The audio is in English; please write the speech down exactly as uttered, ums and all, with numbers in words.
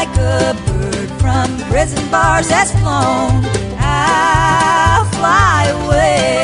like a bird from prison bars that's flown. I'll fly away.